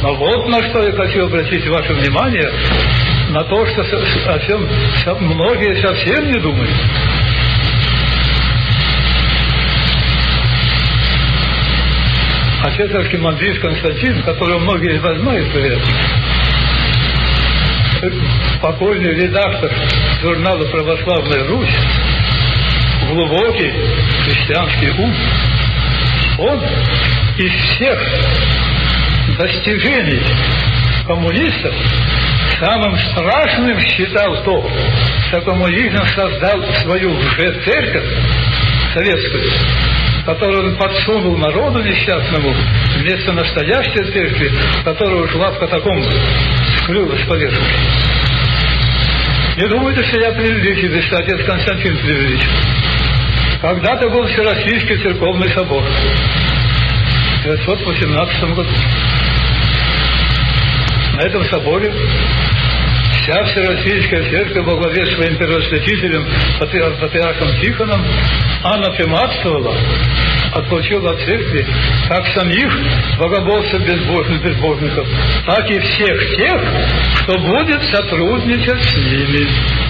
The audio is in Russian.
Но вот на что я хочу обратить ваше внимание, на то, что о чем многие совсем не думают. Отец архимандрит Константин, которого многие из вас знают, покойный редактор журнала «Православная Русь», глубокий христианский ум, он из всех достижений коммунистов самым страшным считал то, что коммунизм создал свою лжецерковь советскую, которую он подсунул народу несчастному вместо настоящей церкви, которая ушла в катакомбы, скрылась с поверхности. Не думайте, что я преувеличиваю, что отец Константин преувеличил. Когда-то был Всероссийский церковный собор в 1918 году. На этом соборе вся Всероссийская церковь во главе с своим первосвятителем, патриархом Тихоном, анафематствовала, отлучила от церкви как самих богоборцев безбожников, так и всех тех, кто будет сотрудничать с ними.